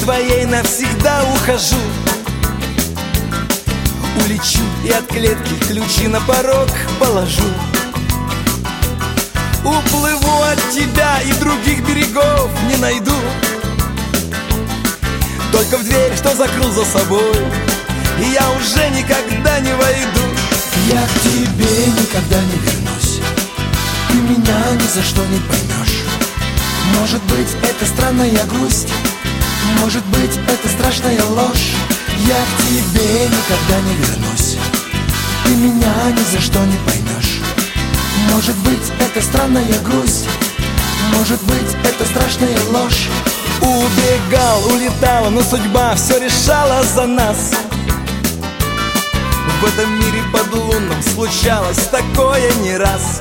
твоей навсегда ухожу. Улечу и от клетки ключи на порог положу. Уплыву от тебя и других берегов не найду. Только в дверь, что закрыл за собой, и я уже никогда не войду. Я к тебе никогда не вернусь, ты меня ни за что не поймешь. Может быть, это странная грусть, может быть, это страшная ложь. Я к тебе никогда не вернусь, ты меня ни за что не поймешь. Может быть, это странная грусть, может быть, это страшная ложь. Убегал, улетал, но судьба все решала за нас. В этом мире подлунном случалось такое не раз.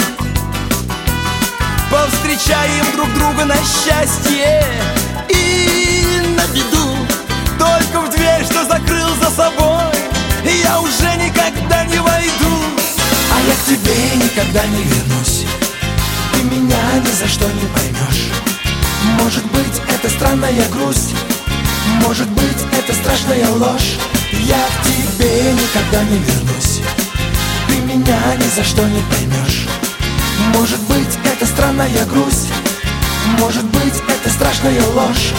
Повстречаем друг друга на счастье и на беду. Только в дверь, что закрыл за собой, я уже никогда не войду. А я к тебе никогда не вернусь, ты меня ни за что не поймешь. Может быть, это странная грусть, может быть, это страшная ложь. Я к тебе никогда не вернусь, ты меня ни за что не поймешь. Может быть, это странная грусть, может быть, это страшная ложь.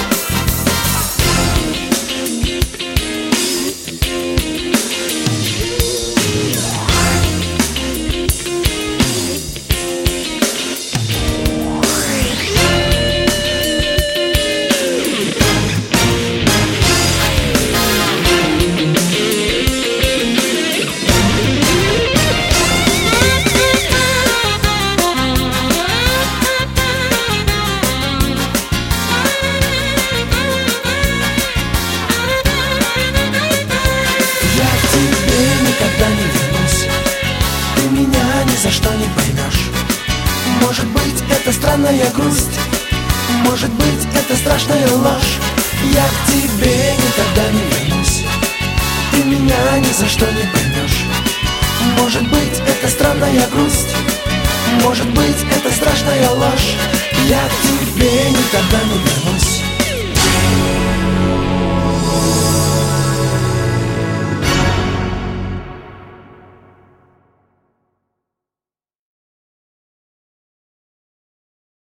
За что не поймешь. Может быть, это странная грусть, может быть, это страшная ложь. Я к тебе никогда не вернусь, ты меня ни за что не поймешь. Может быть, это странная грусть, может быть, это страшная ложь. Я к тебе никогда не вернусь,